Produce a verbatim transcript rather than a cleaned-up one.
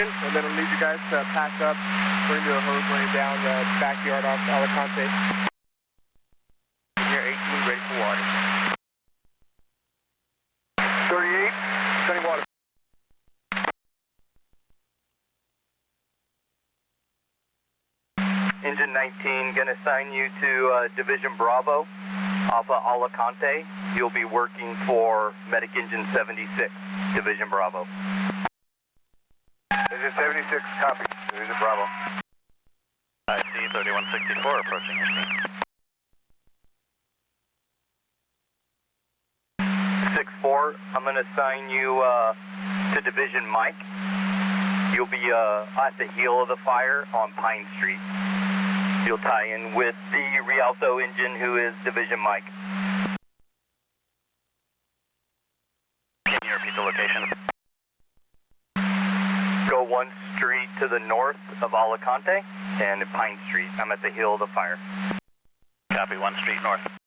And then I'll need you guys to pack up. We're going to do a hose laying down the backyard off Alicante. Here, eighteen, ready for water. thirty-eight, sending water. Engine nineteen, going to assign you to uh, Division Bravo off of Alicante. You'll be working for Medic Engine seventy-six, Division Bravo. Engine seventy-six, copy. Division Bravo. I C thirty-one sixty-four approaching your scene. six four, I'm going to assign you uh, to Division Mike. You'll be uh, at the heel of the fire on Pine Street. You'll tie in with the Rialto engine, who is Division Mike. Can you repeat the location? Go one street to the north of Alicante and Pine Street. I'm at the heel of the fire. Copy, one street north.